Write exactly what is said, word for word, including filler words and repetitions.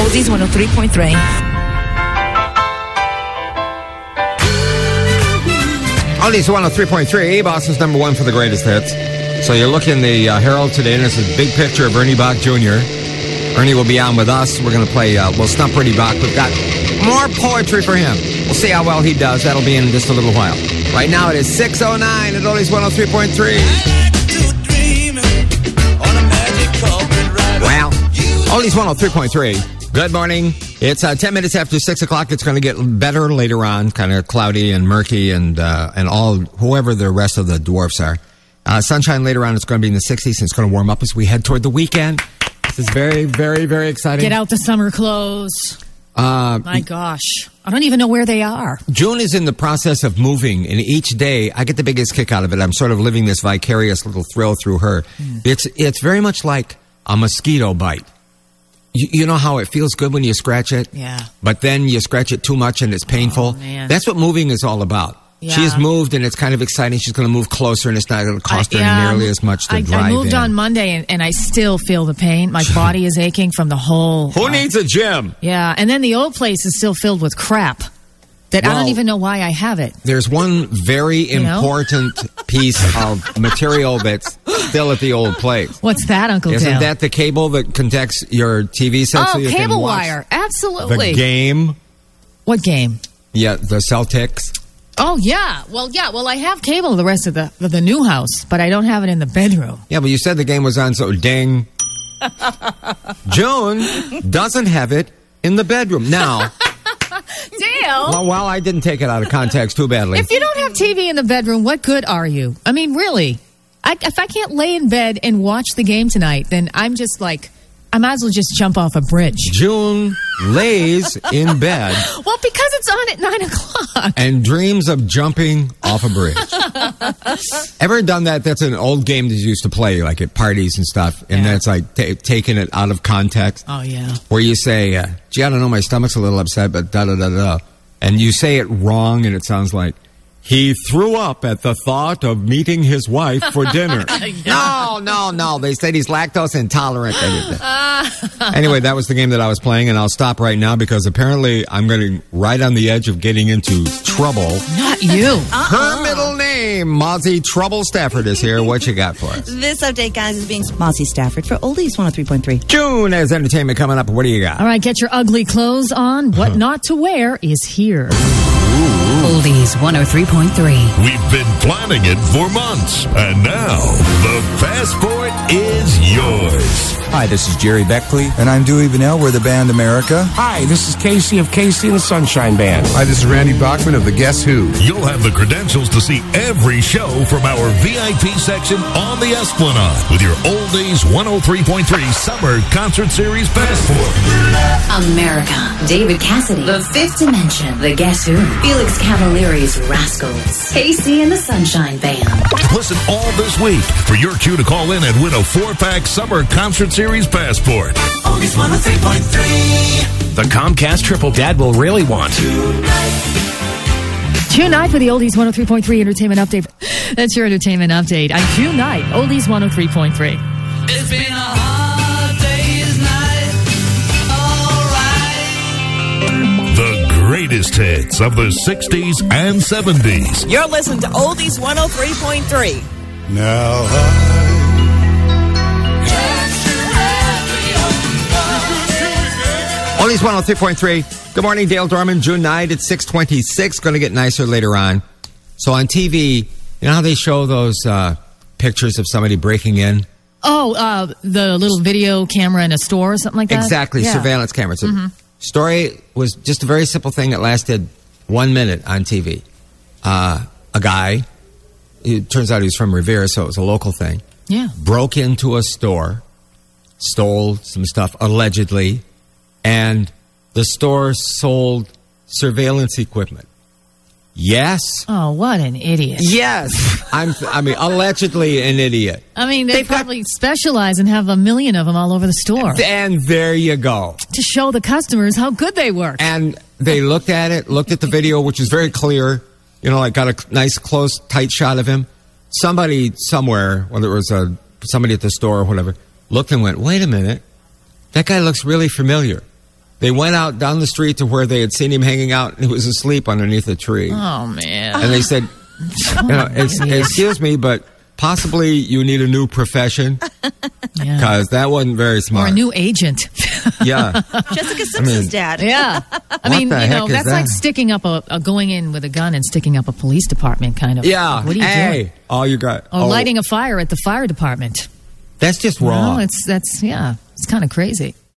Oldies one oh three point three. Oldies one oh three point three, Boston's number one for the greatest hits. So you look in the uh, Herald today, and it's a big picture of Ernie Bach Junior Ernie will be on with us. We're going to play, uh, we'll stump Ernie Bach. We've got more poetry for him. We'll see how well he does. That'll be in just a little while. Right now it is six oh nine at Oldies one oh three point three. Well, Oldies one oh three point three. Good morning. It's uh, ten minutes after six o'clock. It's going to get better later on, kind of cloudy and murky and uh, and all, whoever the rest of the dwarfs are. Uh, sunshine later on. It's going to be in the sixties, and it's going to warm up as we head toward the weekend. This is very, very, very exciting. Get out the summer clothes. Uh, My gosh. I don't even know where they are. June is in the process of moving, and each day I get the biggest kick out of it. I'm sort of living this vicarious little thrill through her. Mm. It's it's very much like a mosquito bite. You, you know how it feels good when you scratch it? Yeah. But then you scratch it too much and it's painful? Oh, man. That's what moving is all about. Yeah. She has moved, and it's kind of exciting. She's going to move closer, and it's not going to cost I, her yeah, nearly as much to I, drive I moved in. on Monday, and, and I still feel the pain. My body is aching from the whole... Who uh, needs a gym? Yeah, and then the old place is still filled with crap that Well, I don't even know why I have it. There's one very You know? important piece of material that's still at the old place. What's that, Uncle Isn't Dale? that the cable that connects your T V set oh, so you can cable watch wire. Absolutely. the game? What game? Yeah, the Celtics. Oh, yeah. Well, yeah. Well, I have cable the rest of the of the new house, but I don't have it in the bedroom. Yeah, but you said the game was on, so ding. June doesn't have it in the bedroom. Now, Dale, well, well, I didn't take it out of context too badly. if you don't have T V in the bedroom, what good are you? I mean, really. I, if I can't lay in bed and watch the game tonight, then I'm just like, I might as well just jump off a bridge. June lays in bed Well, because it's on at nine o'clock. and dreams of jumping off a bridge. Ever done that? That's an old game that you used to play, like at parties and stuff, and Yeah. that's like t- taking it out of context. Oh, yeah. Where you say, uh, gee, I don't know, my stomach's a little upset, but da-da-da-da. And you say it wrong, and it sounds like, he threw up at the thought of meeting his wife for dinner. No, no, no. They said he's lactose intolerant. Anyway, that was the game that I was playing, and I'll stop right now because apparently I'm getting right on the edge of getting into trouble. Not you. Her middle name, Mozzie Trouble Stafford, is here. What you got for us? This update, guys, is being Mozzie Stafford for Oldies one oh three point three. June has entertainment coming up. What do you got? All right, get your ugly clothes on. What not to wear is here. Oldies one oh three point three. We've been planning it for months, and now the passport is yours. Hi, this is Jerry Beckley. And I'm Dewey Vanell. We're the band America. Hi, this is Casey of Casey and the Sunshine Band. Hi, this is Randy Bachman of the Guess Who. You'll have the credentials to see every show from our V I P section on the Esplanade with your Oldies one oh three point three Summer Concert Series passport. America. David Cassidy. The Fifth Dimension. The Guess Who. Felix Cavalier's Rascals. Casey and the Sunshine Band. Listen all this week for your cue to call in and win a four-pack Summer Concert Series passport. Oldies one oh three point three. The Comcast Triple Dad will really want. June ninth for the Oldies one oh three point three Entertainment Update. That's your Entertainment Update on June ninth, Oldies one oh three point three. It's been a hard day's night. All right. The greatest hits of the sixties and seventies. You're listening to Oldies one oh three point three. Now I... Oldies one oh three point three. Good morning, Dale Dorman. June ninth, it's six twenty-six. Going to get nicer later on. So on T V, you know how they show those uh, pictures of somebody breaking in? Oh, uh, the little video camera in a store or something like that? Exactly, Yeah. surveillance cameras. The Mm-hmm. story was just a very simple thing that lasted one minute on T V. Uh, a guy, it turns out he was from Revere, so it was a local thing, Yeah. broke into a store, stole some stuff, allegedly, and the store sold surveillance equipment. Yes. Oh, what an idiot. Yes. I'm, I mean, allegedly an idiot. I mean, they They've got- probably specialize and have a million of them all over the store And there you go. to show the customers how good they work. And they looked at it, looked at the video, which is very clear. You know, like got a nice, close, tight shot of him. Somebody somewhere, whether it was a, somebody at the store or whatever, looked and went, wait a minute. That guy looks really familiar. They went out down the street to where they had seen him hanging out, and he was asleep underneath a tree. Oh, man. And they said, you know, ex- excuse me, but possibly you need a new profession because Yeah. that wasn't very smart. Or a new agent. Yeah. Jessica Simpson's I mean- dad. Yeah. I What mean, the you know, heck is that's that? like sticking up a, a going in with a gun and sticking up a police department kind of. Yeah. What are you hey, doing? all you got. Or oh, lighting a fire at the fire department. That's just wrong. No, it's, that's, yeah, it's kind of crazy.